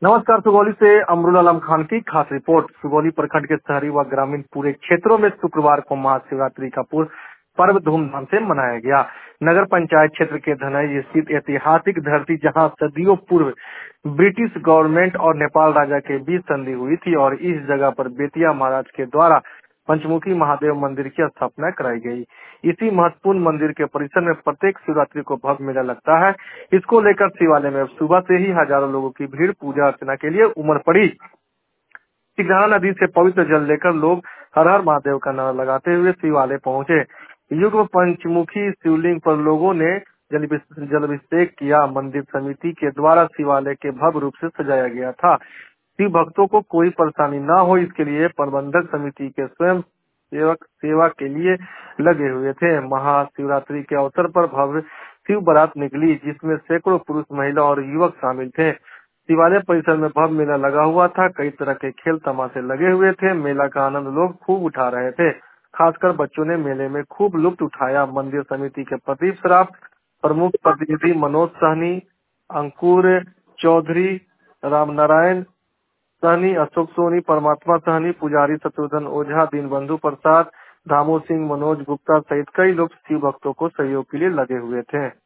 नमस्कार। सुगौली से अमरुल आलम खान की खास रिपोर्ट। सुगौली प्रखंड के शहरी व ग्रामीण पूरे क्षेत्रों में शुक्रवार को महाशिवरात्रि का पर्व धूमधाम से मनाया गया। नगर पंचायत क्षेत्र के धनई स्थित ऐतिहासिक धरती, जहां सदियों पूर्व ब्रिटिश गवर्नमेंट और नेपाल राजा के बीच संधि हुई थी, और इस जगह पर बेतिया महाराज के द्वारा पंचमुखी महादेव मंदिर की स्थापना कराई गई। इसी महत्वपूर्ण मंदिर के परिसर में प्रत्येक शिवरात्रि को भव्य मेला लगता है। इसको लेकर शिवालय में सुबह से ही हजारों लोगों की भीड़ पूजा अर्चना के लिए उमड़ पड़ी। सिगनाना नदी से पवित्र जल लेकर लोग हर हर महादेव का नारा लगाते हुए शिवालय पहुंचे। युग पंचमुखी शिवलिंग पर लोगों ने जलाभिषेक किया। मंदिर समिति के द्वारा शिवालय के भव्य रूप से सजाया गया था। शिव भक्तों को कोई परेशानी न हो, इसके लिए प्रबंधक समिति के स्वयं सेवक सेवा के लिए लगे हुए थे। महाशिवरात्रि के अवसर पर भव्य शिव बारात निकली, जिसमें सैकड़ों पुरुष, महिला और युवक शामिल थे। शिवालय परिसर में भव्य मेला लगा हुआ था। कई तरह के खेल तमाशे लगे हुए थे। मेला का आनंद लोग खूब उठा रहे थे। खासकर बच्चों ने मेले में खूब लुत्फ उठाया। मंदिर समिति के प्रदीप सराफ, प्रमुख प्रतिनिधि मनोज सहनी, अंकुर चौधरी, रामनारायण सहनी, अशोक सोनी, परमात्मा सहनी, पुजारी शत्रुघ्न ओझा, दीनबंधु प्रसाद, धामू सिंह, मनोज गुप्ता सहित कई लोग शिव भक्तों को सहयोग के लिए लगे हुए थे।